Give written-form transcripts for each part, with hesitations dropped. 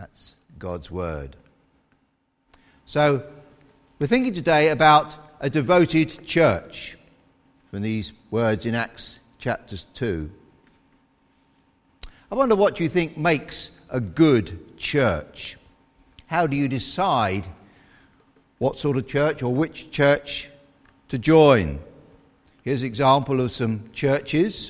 That's God's word. So, we're thinking today about a devoted church from these words in Acts chapter 2. I wonder what you think makes a good church. How do you decide what sort of church or which church to join? Here's an example of some churches.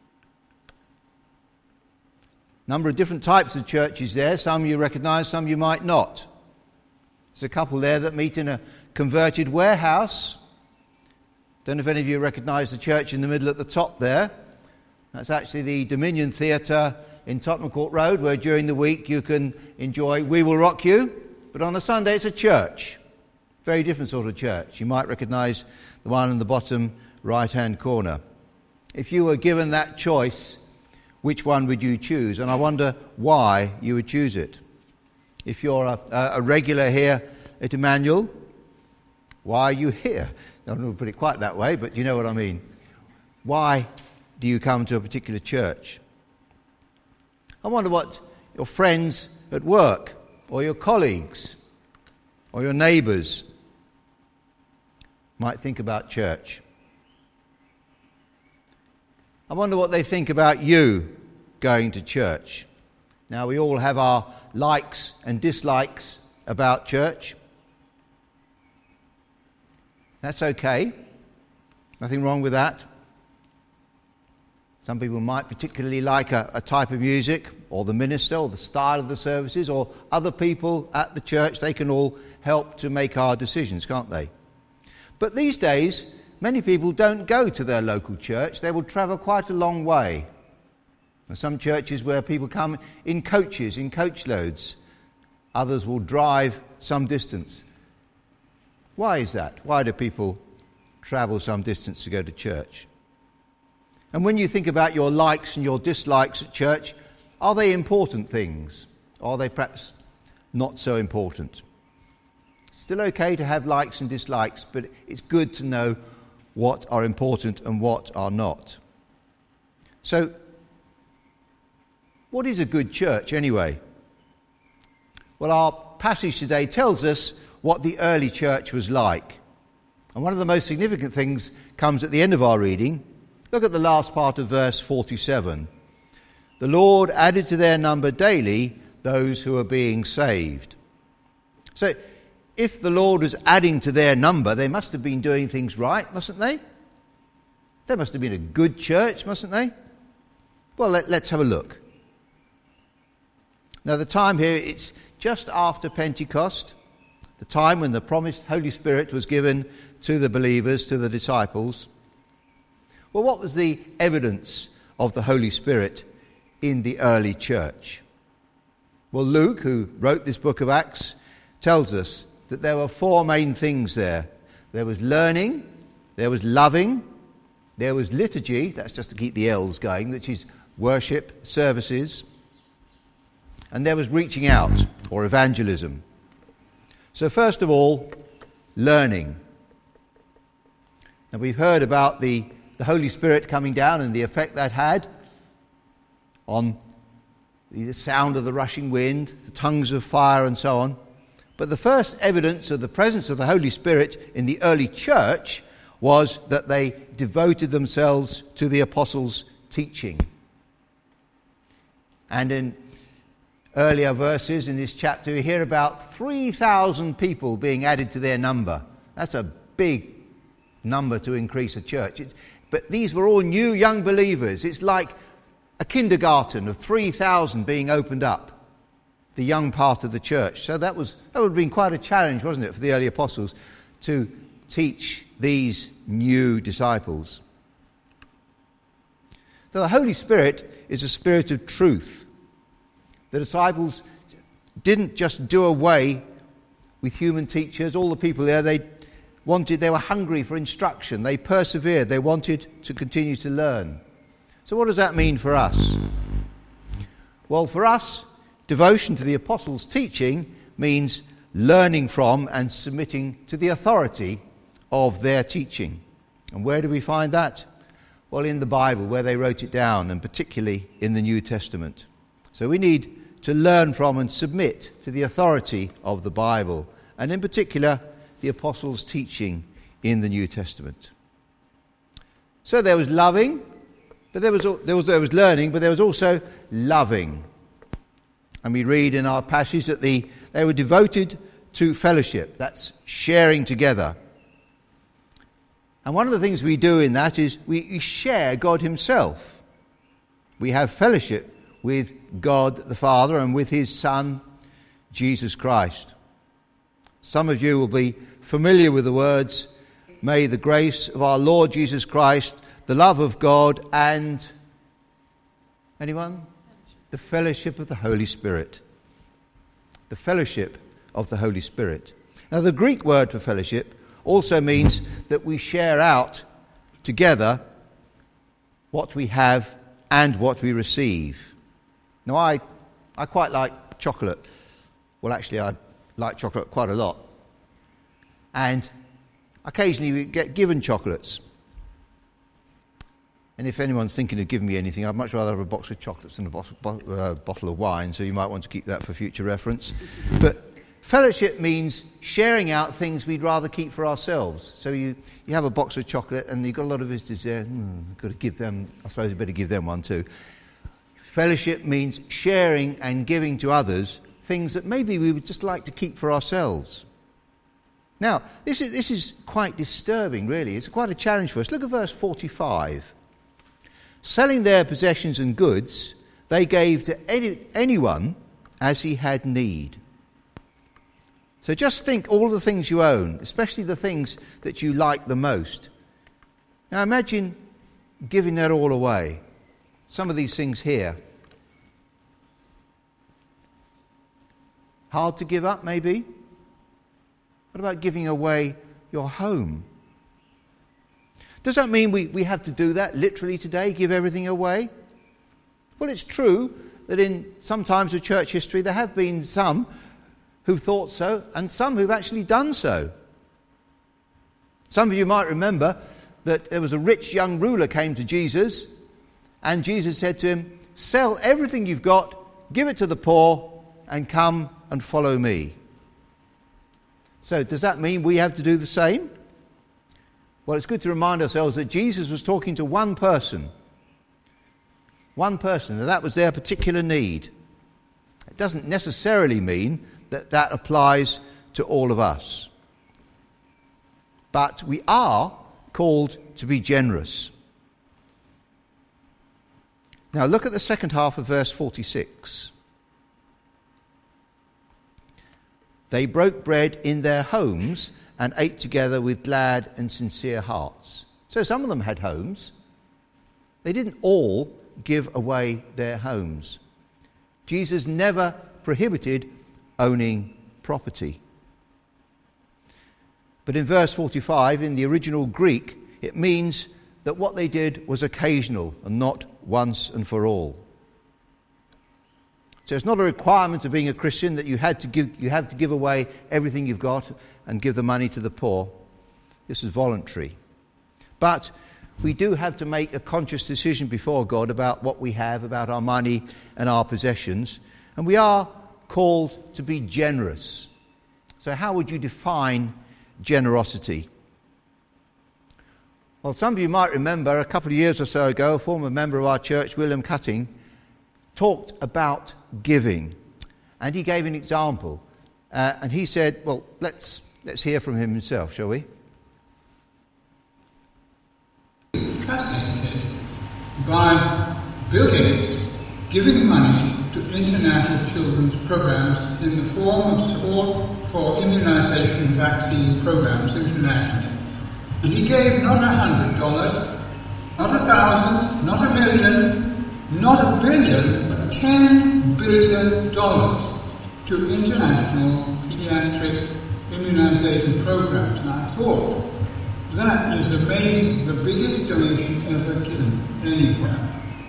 Number of different types of churches there. Some you recognise, some you might not. There's a couple there that meet in a converted warehouse. Don't know if any of you recognise the church in the middle at the top there. That's actually the Dominion Theatre in Tottenham Court Road, where during the week you can enjoy We Will Rock You, but on a Sunday it's a church. Very different sort of church. You might recognise the one in the bottom right-hand corner. If you were given that choice, which one would you choose? And I wonder why you would choose it. If you're a regular here at Emmanuel, why are you here? I don't know put it quite that way, but you know what I mean. Why do you come to a particular church? I wonder what your friends at work, or your colleagues, or your neighbours might think about church. I wonder what they think about you going to church. Now, we all have our likes and dislikes about church. That's okay. Nothing wrong with that. Some people might particularly like a type of music, or the minister, or the style of the services, or other people at the church. They can all help to make our decisions, can't they? But these days, many people don't go to their local church. They will travel quite a long way. There are some churches where people come in coaches, in coach loads. Others will drive some distance. Why is that? Why do people travel some distance to go to church? And when you think about your likes and your dislikes at church, are they important things? Or are they perhaps not so important? Still okay to have likes and dislikes, but it's good to know what are important and what are not. So, what is a good church anyway? Well, our passage today tells us what the early church was like. And one of the most significant things comes at the end of our reading. Look at the last part of verse 47. The Lord added to their number daily those who are being saved. So, if the Lord was adding to their number, they must have been doing things right, mustn't they? They must have been a good church, mustn't they? Well, let's have a look. Now, the time here, it's just after Pentecost, the time when the promised Holy Spirit was given to the believers, to the disciples. Well, what was the evidence of the Holy Spirit in the early church? Well, Luke, who wrote this book of Acts, tells us that there were four main things there. There was learning, there was loving, there was liturgy, that's just to keep the L's going, which is worship, services, and there was reaching out, or evangelism. So first of all, learning. Now we've heard about the Holy Spirit coming down and the effect that had on the sound of the rushing wind, the tongues of fire and so on. But the first evidence of the presence of the Holy Spirit in the early church was that they devoted themselves to the apostles' teaching. And in earlier verses in this chapter, we hear about 3,000 people being added to their number. That's a big number to increase a church. But these were all new young believers. It's like a kindergarten of 3,000 being opened up, the young part of the church. So that would have been quite a challenge, wasn't it, for the early apostles to teach these new disciples. The Holy Spirit is a spirit of truth. The disciples didn't just do away with human teachers. All the people there, they were hungry for instruction. They persevered. They wanted to continue to learn. So what does that mean for us? Well, for us, devotion to the apostles' teaching means learning from and submitting to the authority of their teaching. And where do we find that? Well, in the Bible, where they wrote it down, and particularly in the New Testament. So we need to learn from and submit to the authority of the Bible, and in particular the apostles' teaching in the New Testament. So there was loving, but there was learning, but there was also loving. And we read in our passage that they were devoted to fellowship. That's sharing together. And one of the things we do in that is we share God himself. We have fellowship with God the Father and with his Son, Jesus Christ. Some of you will be familiar with the words, "May the grace of our Lord Jesus Christ, the love of God, and..." Anyone? The fellowship of the Holy Spirit. The fellowship of the Holy Spirit. Now, the Greek word for fellowship also means that we share out together what we have and what we receive. Now, I quite like chocolate. Well, actually, I like chocolate quite a lot. And occasionally we get given chocolates. And if anyone's thinking of giving me anything, I'd much rather have a box of chocolates than a bottle of wine, so you might want to keep that for future reference. But fellowship means sharing out things we'd rather keep for ourselves. So you have a box of chocolate and you've got a lot of visitors there. Got to give them, I suppose you better give them one too. Fellowship means sharing and giving to others things that maybe we would just like to keep for ourselves. Now, this is quite disturbing, really. It's quite a challenge for us. Look at verse 45. Selling their possessions and goods, they gave to anyone as he had need. So just think all the things you own, especially the things that you like the most. Now imagine giving that all away. Some of these things here. Hard to give up, maybe? What about giving away your home? Does that mean we have to do that literally today, give everything away? Well, it's true that in some times of church history there have been some who've thought so and some who've actually done so. Some of you might remember that there was a rich young ruler came to Jesus and Jesus said to him, "Sell everything you've got, give it to the poor and come and follow me." So does that mean we have to do the same? Well, it's good to remind ourselves that Jesus was talking to one person. One person, and that was their particular need. It doesn't necessarily mean that that applies to all of us. But we are called to be generous. Now look at the second half of verse 46. They broke bread in their homes and ate together with glad and sincere hearts. So some of them had homes. They didn't all give away their homes. Jesus never prohibited owning property. But in verse 45, in the original Greek, it means that what they did was occasional and not once and for all. So it's not a requirement of being a Christian that you have to give away everything you've got and give the money to the poor. This is voluntary. But we do have to make a conscious decision before God about what we have, about our money and our possessions. And we are called to be generous. So how would you define generosity? Well, some of you might remember a couple of years or so ago, a former member of our church, William Cutting, talked about giving. And he gave an example. And he said, well, let's hear from him himself, shall we? Cutting said, by Bill Gates giving money to international children's programs in the form of support for immunization and vaccine programs internationally. And he gave not $100, not 1,000, not $1 million, not $1 billion, but $10 billion to international pediatric immunization programs. And I thought, that is amazing, the biggest donation ever given anywhere.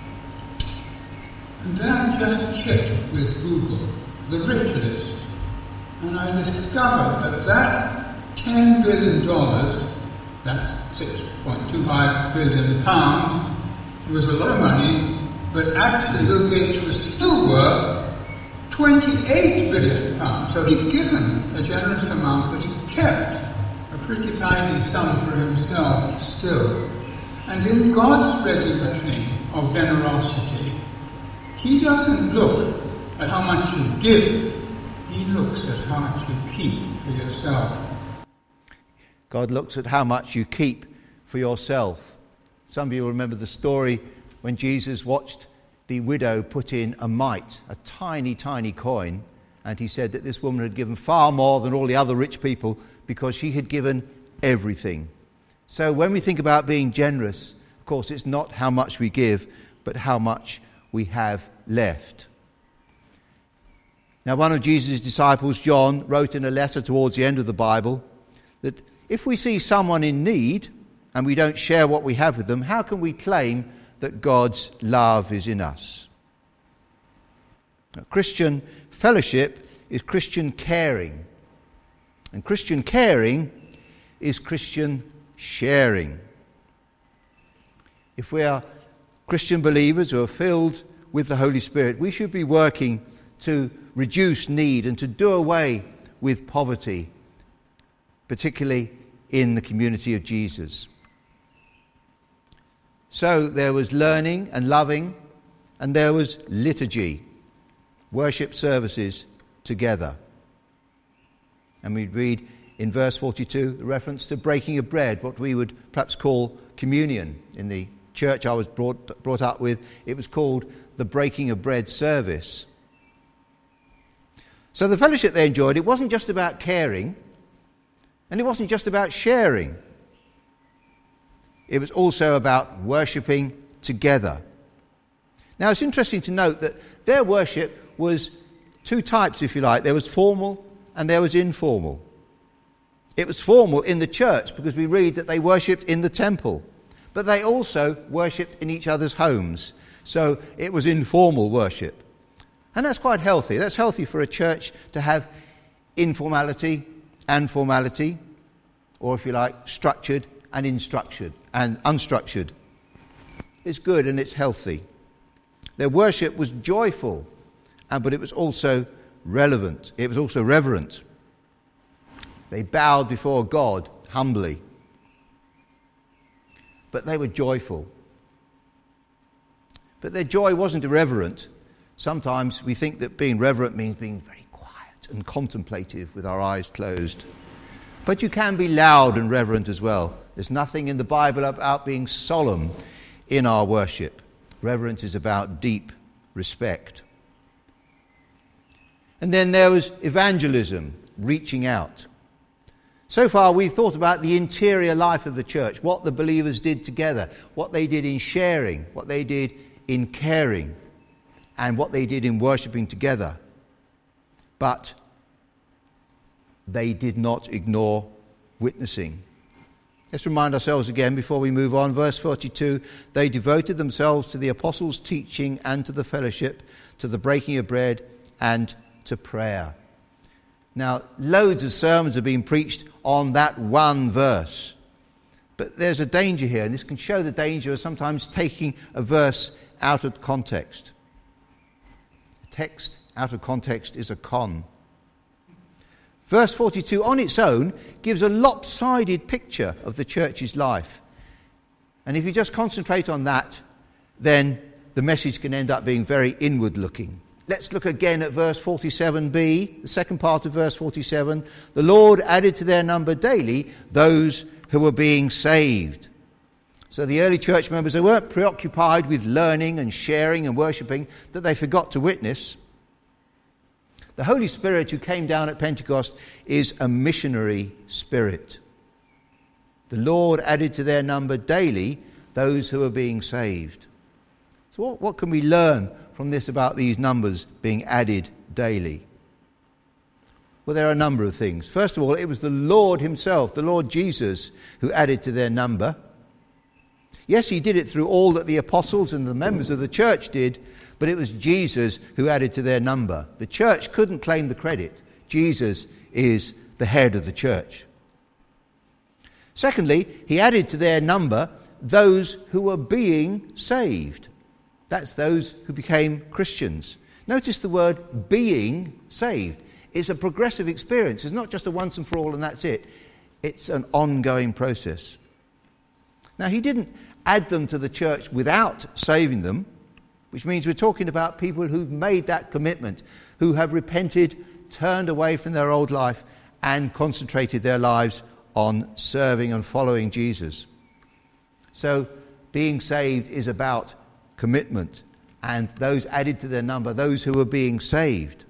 And then I just checked with Google the rich list, and I discovered that $10 billion, that's 6.25 billion pounds, was a lot of money, but actually Bill Gates was still worth £28 billion. So he'd given a generous amount, but he kept a pretty tidy sum for himself still. And in God's ready reckoning of generosity, he doesn't look at how much you give, he looks at how much you keep for yourself. God looks at how much you keep for yourself. Some of you will remember the story when Jesus watched the widow put in a mite, a tiny, tiny coin, and he said that this woman had given far more than all the other rich people because she had given everything. So when we think about being generous, of course, it's not how much we give, but how much we have left. Now, one of Jesus' disciples, John, wrote in a letter towards the end of the Bible that if we see someone in need and we don't share what we have with them, how can we claim that God's love is in us? Now, Christian fellowship is Christian caring. And Christian caring is Christian sharing. If we are Christian believers who are filled with the Holy Spirit, we should be working to reduce need and to do away with poverty, particularly in the community of Jesus. So there was learning and loving, and there was liturgy, worship services together. And we read in verse 42 the reference to breaking of bread, what we would perhaps call communion. In the church I was brought up with, it was called the breaking of bread service. So the fellowship they enjoyed, it wasn't just about caring, and it wasn't just about sharing. It was also about worshipping together. Now it's interesting to note that their worship was two types, if you like. There was formal and there was informal. It was formal in the church because we read that they worshipped in the temple, but they also worshipped in each other's homes. So it was informal worship. And that's quite healthy. That's healthy for a church to have informality and formality, or if you like, structured and unstructured. It's good and it's healthy. Their worship was joyful, but it was also relevant. It was also reverent. They bowed before God humbly. But they were joyful. But their joy wasn't irreverent. Sometimes we think that being reverent means being very quiet and contemplative with our eyes closed. But you can be loud and reverent as well. There's nothing in the Bible about being solemn in our worship. Reverence is about deep respect. And then there was evangelism, reaching out. So far we've thought about the interior life of the church, what the believers did together, what they did in sharing, what they did in caring, and what they did in worshipping together. But they did not ignore witnessing. Let's remind ourselves again before we move on. Verse 42, they devoted themselves to the apostles' teaching and to the fellowship, to the breaking of bread and to prayer. Now, loads of sermons have been preached on that one verse. But there's a danger here, and this can show the danger of sometimes taking a verse out of context. A text out of context is a con. Verse 42 on its own gives a lopsided picture of the church's life. And if you just concentrate on that, then the message can end up being very inward-looking. Let's look again at verse 47b, the second part of verse 47. The Lord added to their number daily those who were being saved. So the early church members, they weren't preoccupied with learning and sharing and worshipping that they forgot to witness. The Holy Spirit who came down at Pentecost is a missionary spirit. The Lord added to their number daily those who are being saved. So what can we learn from this about these numbers being added daily? Well, there are a number of things. First of all, it was the Lord himself, the Lord Jesus, who added to their number. Yes, he did it through all that the apostles and the members of the church did, but it was Jesus who added to their number. The church couldn't claim the credit. Jesus is the head of the church. Secondly, he added to their number those who were being saved. That's those who became Christians. Notice the word being saved. It's a progressive experience. It's not just a once and for all and that's it. It's an ongoing process. Now, he didn't add them to the church without saving them, which means we're talking about people who've made that commitment, who have repented, turned away from their old life and concentrated their lives on serving and following Jesus. So being saved is about commitment, and those added to their number, those who are being saved.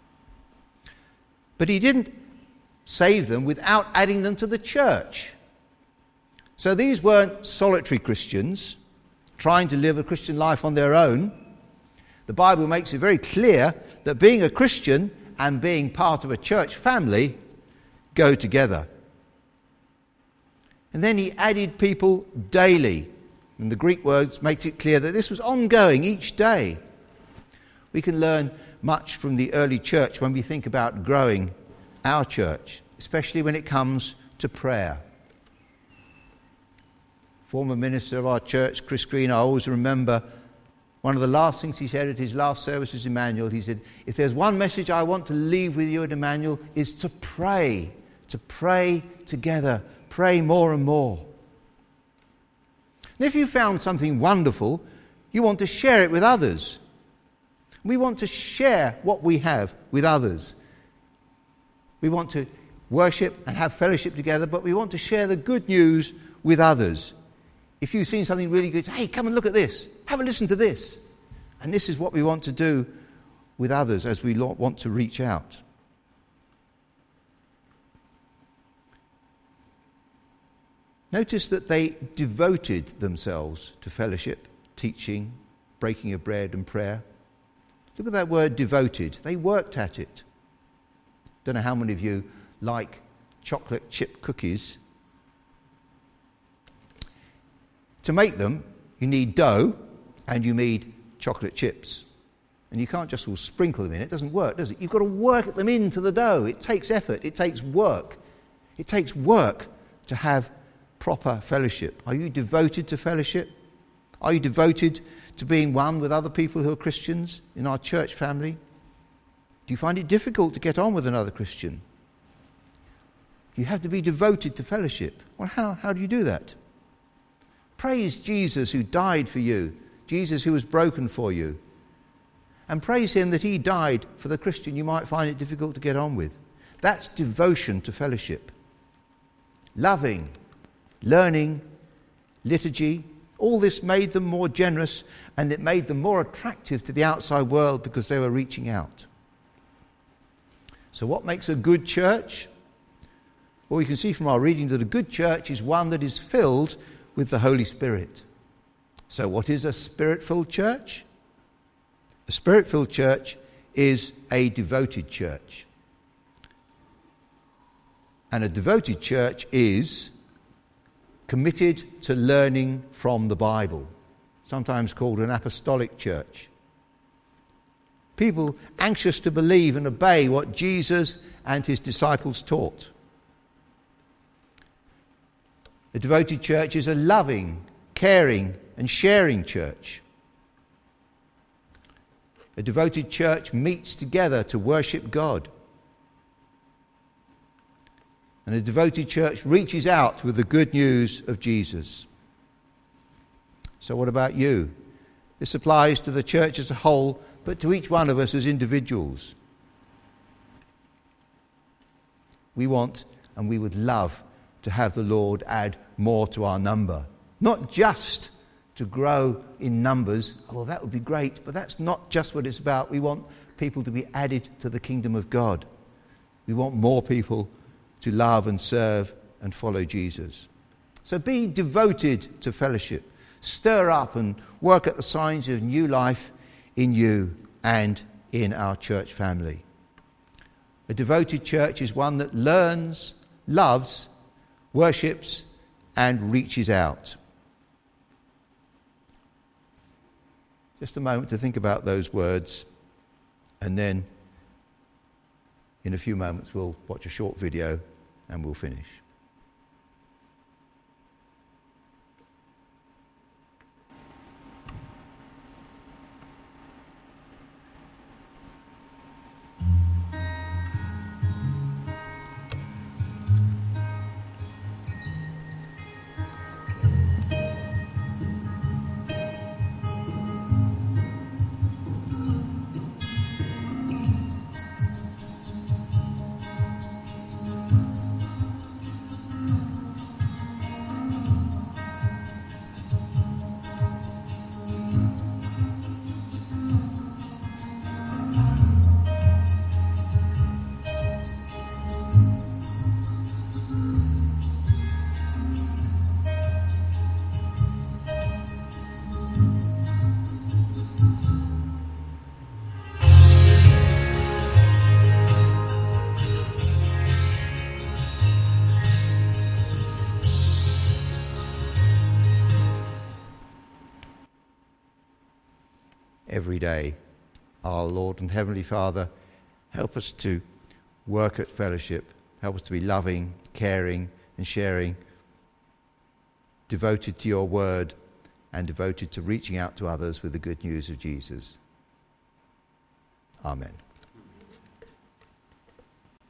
But he didn't save them without adding them to the church. So these weren't solitary Christians trying to live a Christian life on their own. The Bible makes it very clear that being a Christian and being part of a church family go together. And then he added people daily. And the Greek words makes it clear that this was ongoing each day. We can learn much from the early church when we think about growing our church, especially when it comes to prayer. Former minister of our church, Chris Green, I always remember one of the last things he said at his last services in Emmanuel. He said, if there's one message I want to leave with you at Emmanuel, is to pray together, pray more and more. And if you found something wonderful, you want to share it with others. We want to share what we have with others. We want to worship and have fellowship together, but we want to share the good news with others. If you've seen something really good, hey, come and look at this. Have a listen to this. And this is what we want to do with others as we want to reach out. Notice that they devoted themselves to fellowship, teaching, breaking of bread and prayer. Look at that word devoted. They worked at it. Don't know how many of you like chocolate chip cookies. To make them, you need dough and you need chocolate chips. And you can't just all sprinkle them in. It doesn't work, does it? You've got to work them into the dough. It takes effort. It takes work. It takes work to have proper fellowship. Are you devoted to fellowship? Are you devoted to being one with other people who are Christians in our church family? Do you find it difficult to get on with another Christian? You have to be devoted to fellowship. Well, how do you do that? Praise Jesus who died for you, Jesus who was broken for you. And praise him that he died for the Christian you might find it difficult to get on with. That's devotion to fellowship. Loving, learning, liturgy, all this made them more generous, and it made them more attractive to the outside world because they were reaching out. So what makes a good church? Well, we can see from our reading that a good church is one that is filled with the Holy Spirit. So what is a Spirit-filled church? A Spirit-filled church is a devoted church. And a devoted church is committed to learning from the Bible, sometimes called an apostolic church. People anxious to believe and obey what Jesus and his disciples taught. A devoted church is a loving, caring, and sharing church. A devoted church meets together to worship God. And a devoted church reaches out with the good news of Jesus. So what about you? This applies to the church as a whole, but to each one of us as individuals. We want and we would love to have the Lord add more to our number. Not just to grow in numbers, although that would be great, but that's not just what it's about. We want people to be added to the kingdom of God. We want more people to love and serve and follow Jesus. So be devoted to fellowship. Stir up and work at the signs of new life in you and in our church family. A devoted church is one that learns, loves, worships, and reaches out. Just a moment to think about those words, and then in a few moments we'll watch a short video and we'll finish. every day. Our Lord and Heavenly Father, help us to work at Fellowship. Help us to be loving, caring and sharing, devoted to your word and devoted to reaching out to others with the good news of Jesus. Amen.